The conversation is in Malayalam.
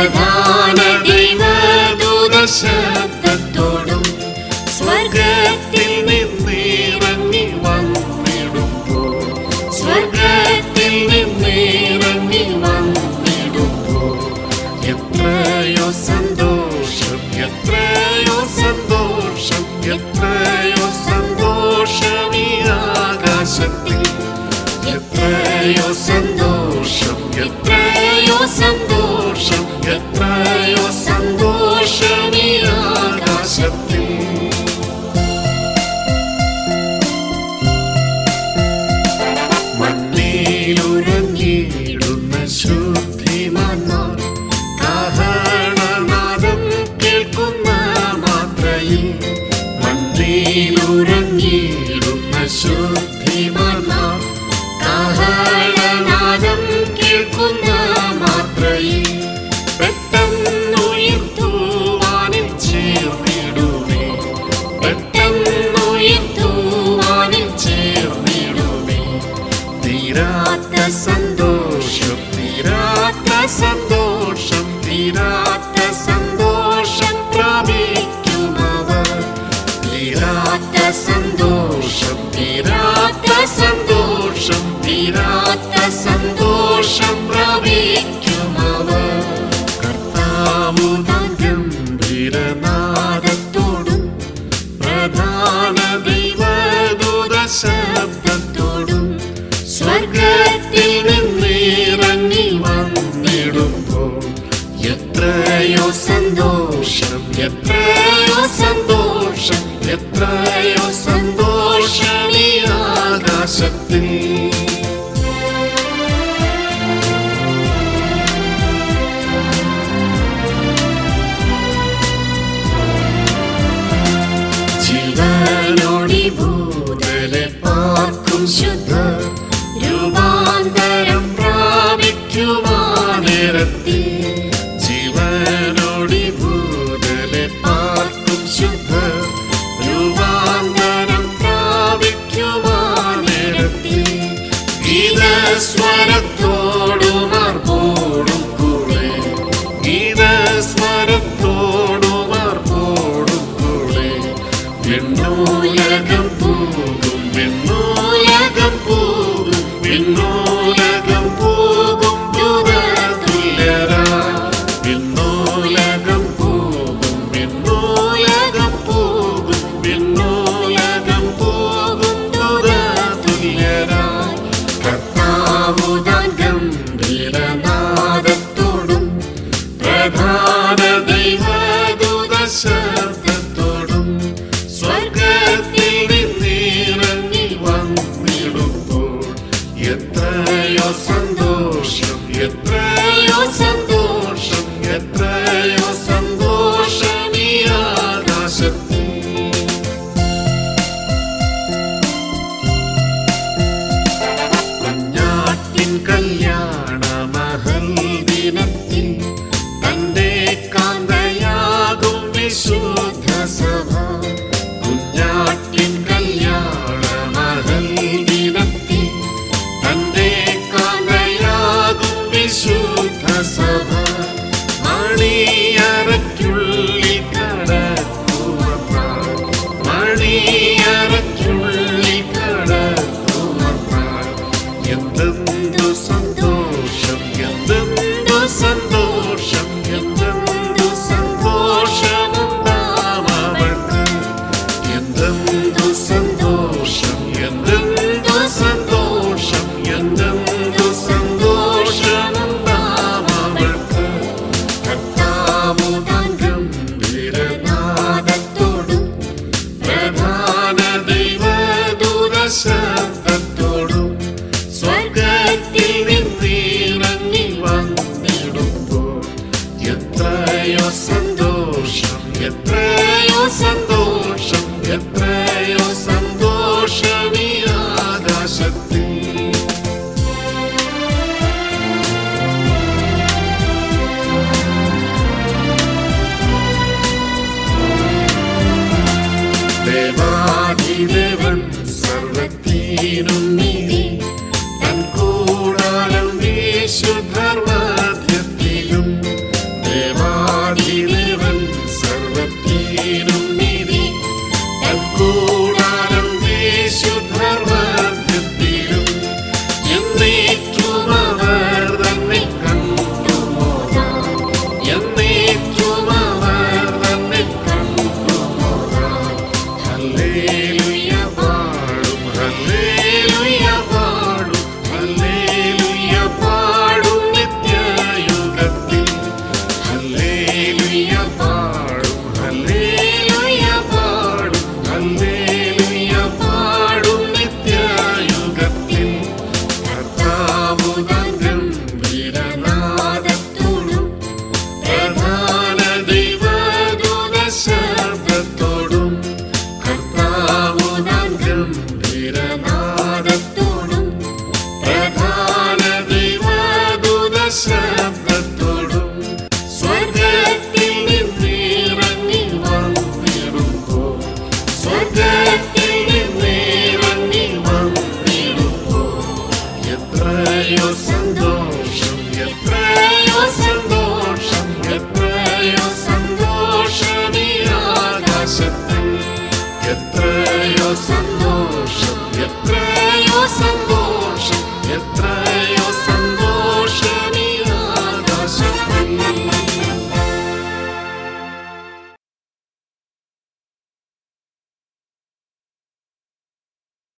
പ്രധാന ദൈവദൂത ശബ്ദത്തോടും സ്വർഗത്തിൽ നിന്നിറങ്ങി വന്നിടുമ്പോൾ, സ്വർഗത്തിൽ നിന്നിറങ്ങി വന്നിടുമ്പോൾ എത്രയോ സന്തോഷം, എത്രയോ സന്തോഷം, എത്രയോ സന്തോഷം ഈ ആകാശത്തിൽ. എത്രയോ സന്തോഷം, എത്രയോ സന്തോഷം, എത്രയോ സന്തോഷം ഈ ആകാശത്തിൽ. മണ്ണിലുറങ്ങിയിടുന്ന ശുദ്ധിമാന്മാർ കാഹളനാദം കേൾക്കുന്ന മാത്രയിൽ, മണ്ണിലുറങ്ങിയിടുന്ന ശുദ്ധിമാന്മാർ കാഹളനാദം കേൾക്കുന്ന മാത്രയിൽ പെട്ടെന്നുയർത്തുവാനിൽ ചേർന്നിടുമേ, പെട്ടെന്നുയർത്തുവാനിൽ ചേർന്നിടുമേ. തീരാത്ത സന്തോഷം, തീരാത്ത സന്തോഷം, തീരാത്ത സന്തോഷം പ്രാപിക്കുമവർ. തീരാത്ത സന്തോഷം, തീരാത്ത സന്തോഷം, തീരാത്ത സന്തോഷം പ്രാപിക്കുമവർ. കർത്താവുതാൻ ഗംഭീരനാദത്തോടും പ്രധാന ദൈവദൂത ശബ്ദത്തോടും സ്വർഗത്തിൽ നിന്നിറങ്ങി വന്നിടുമ്പോൾ എത്രയോ സന്തോഷം, എത്രയോ സന്തോഷം, എത്രയോ സന്തോഷം ഈ ആകാശത്തിൽ. ജീവനോടി ഭൂതലെ പാർക്കും ശുദ്ധ രൂപാന്തരം പ്രാപിക്കുമാ നേരത്തിൽ. ജീവനോടി ഭൂതലെ പാർക്കും ശുദ്ധ രൂപാന്തരം പ്രാപിക്കുമാ നേരത്തിൽ. ഗീതസ്വരത്തോടും ആർപ്പോടും കൂടെ, ഗീതസ്വരത്തോടും ആർപ്പോടും കൂടെ വിണ്ണൂലകം പോകും, വിണ്ണൂലകം പോകും, വിണ്ണൂലകം പോകും ദൂതതുല്യരാ. വിണ്ണൂലകം പോകും, വിണ്ണൂലകം പോകും, വിണ്ണൂലകം പോകും ദൂതതുല്യരാ. കർത്താവുതാൻ ഗംഭീരനാദത്തോടും പ്രധാന ദൈവദൂത ശബ്ദത്തോടും സ്വർഗത്തിൽ നിന്നിറങ്ങി വന്നിടുമ്പോൾ എത്രയോ സന്തോഷം, എത്രയോ സന്തോഷം, എത്രയോ സന്തോഷം ഈ ആകാശത്തിൽ. കുഞ്ഞാട്ടിൻ കല്യാണ മഹൽ ദിനത്തിൽ തന്റെ കാന്തയാകും വിശുദ്ധ സഭ. കുഞ്ഞാട്ടിൻ കല്യാണ മഹൽ ദിനത്തിൽ തന്റെ കാന്തയാകും വിശുദ്ധ സഭ. മണിയറയ്ക്കുള്ളിൽ കടക്കുമപ്പോൾ, മണിയറയ്ക്കുള്ളിൽ കടക്കുമപ്പോൾ എന്തെന്തു സന്തോഷം, എന്തെന്തു സന്തോഷം, എന്തെന്തു സന്തോഷമുണ്ടാവർക്ക്. എന്തെന്തു സന്തോഷം, എന്തെന്തു സന്തോഷം, എന്തെന്തു സന്തോഷമുണ്ടാവർക്ക്. കർത്താവുതാൻ ഗംഭീരനാദത്തോടും പ്രധാന ദൈവദൂത ശബ്ദത്തോടും സ്വർഗത്തിൽ നിന്നിറങ്ങി വന്നിടുമ്പോൾ എത്രയോ സന്തോഷം, എത്രയോ സന്തോഷം, എത്രയോ സന്തോഷം ഈ ആകാശത്തിൽ. ദേവാധിദേവൻ സർവ്വത്തിനും നീതി തൻ കൂടാരം വിശുദ്ധർ മധ്യത്തിലും. എന്നേക്കും അവർ തന്നെ കണ്ടുപോകാം. ഹല്ലേലൂയ പാടും, ഹല്ലേലൂയ പാടും, ഹല്ലേലൂയ പാടും നിത്യയുഗത്തിൽ. ഹല്ലേലൂയ